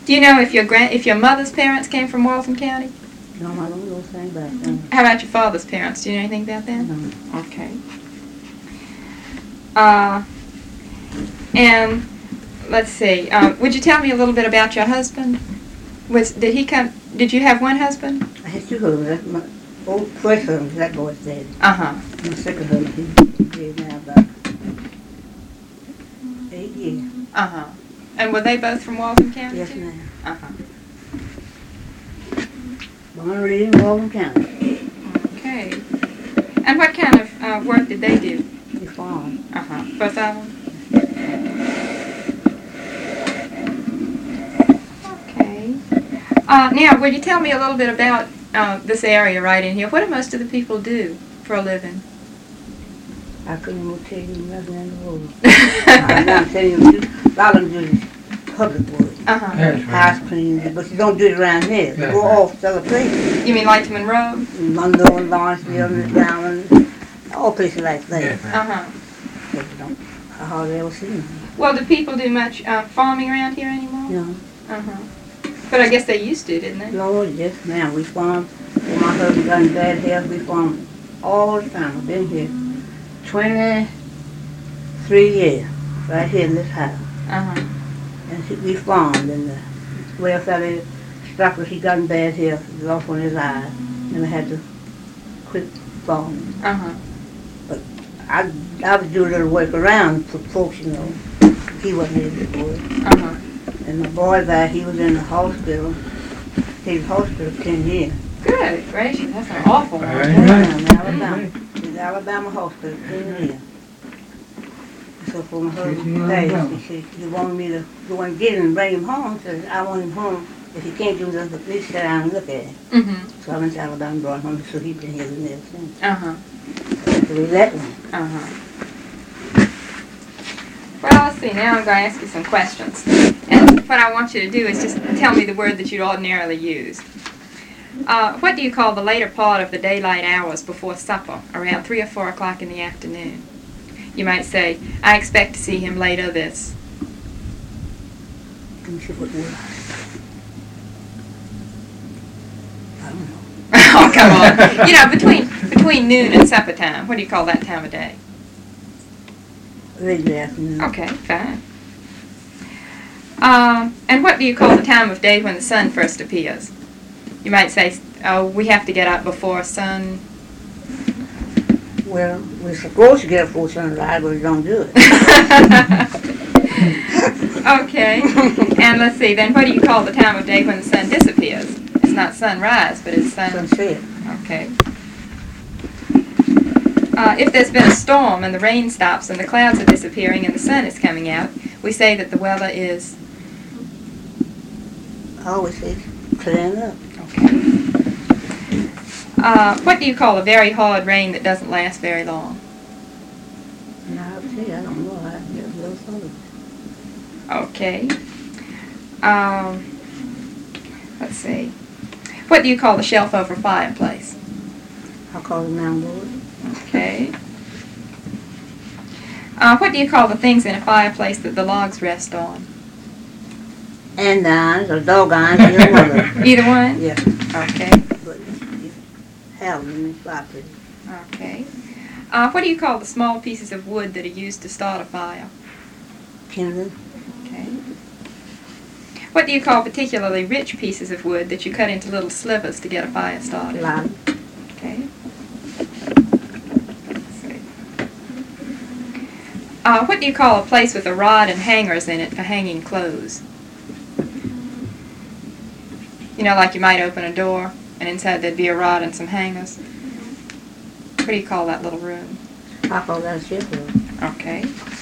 Do you know if your mother's parents came from Walton County? No, I don't know anything about them. How about your father's parents? Do you know anything about them? No. Okay. And let's see. Would you tell me a little bit about your husband? Did you have one husband? I had 2 husbands. That's my old first husband, that boy's dead. Uh-huh. My second husband, he's dead now about 8 years. Uh-huh. And were they both from Walton County? Yes, too? ma'am. Uh-huh. Born and raised in Walton County. Okay. And what kind of work did they do? He farmed. Uh-huh. Both of them? Okay. Now, will you tell me a little bit about this area right in here? What do most of the people do for a living? I couldn't even tell you nothing in the world. I'm not telling you, a lot of them do public work. Uh-huh. That's right. House cleaning, but you don't do it around here. You That's go right. off to other places. You mean like to Monroe? Monroe and Lawrenceville and Down, all places like that. Yes, ma'am. Uh-huh. But you don't, I hardly ever see them. Well, do people do much farming around here anymore? You know. Uh-huh. But I guess they used to, didn't they? Lord, yes, ma'am. We farm. When my husband got in bad health, we farm all the time. I've been here 23 years, right here in this house. Uh-huh. And we farmed, and the welfare doctor, he got in bad health, he lost one of his eyes, and I had to quit farming. Uh-huh. I would do a little work around for folks, you know. He wasn't able to work. Uh-huh. And my boy died, he was in the hospital. He was in the hospital 10 years. Good gracious, that's an awful one. Right. In Alabama. In the Alabama hospital, 10 years. So for my husband, he wanted me to go and get him and bring him home. So I want him home. If he can't do nothing, at least sit down and look at him. Mm-hmm. So I went to Alabama and brought him home. So he's been here ever since. Uh-huh. So we let him. Uh-huh. Well, let's see. Now I'm going to ask you some questions. And what I want you to do is just tell me the word that you'd ordinarily use. What do you call the later part of the daylight hours before supper, around 3 or 4 o'clock in the afternoon? You might say, I expect to see him later this. Let me see what word. I don't know. Oh, come on. You know, between noon and supper time, what do you call that time of day? Late afternoon. Okay, fine. And what do you call the time of day when the sun first appears? You might say, oh, we have to get up before sun. Well, we're supposed to get up before sunrise, but we don't do it. Okay. And let's see, then what do you call the time of day when the sun disappears? It's not sunrise, but it's Sunset. Okay. If there's been a storm and the rain stops and the clouds are disappearing and the sun is coming out, we say that the weather is... I always say clearing up. Okay. What do you call a very hard rain that doesn't last very long? No, I would say I don't know. I just know something. Okay. Let's see. What do you call the shelf over fireplace? I call it mound board. Okay. What do you call the things in a fireplace that the logs rest on? Andirons or dog irons, either one of them. Either one? Yeah, Okay. but you have them in the fireplace. Okay. What do you call the small pieces of wood that are used to start a fire? Kindling, Okay. What do you call particularly rich pieces of wood that you cut into little slivers to get a fire started? lime, Okay. Let's see. What do you call a place with a rod and hangers in it for hanging clothes? You know, like you might open a door and inside there'd be a rod and some hangers. What do you call that little room? I call that a shift room. Okay.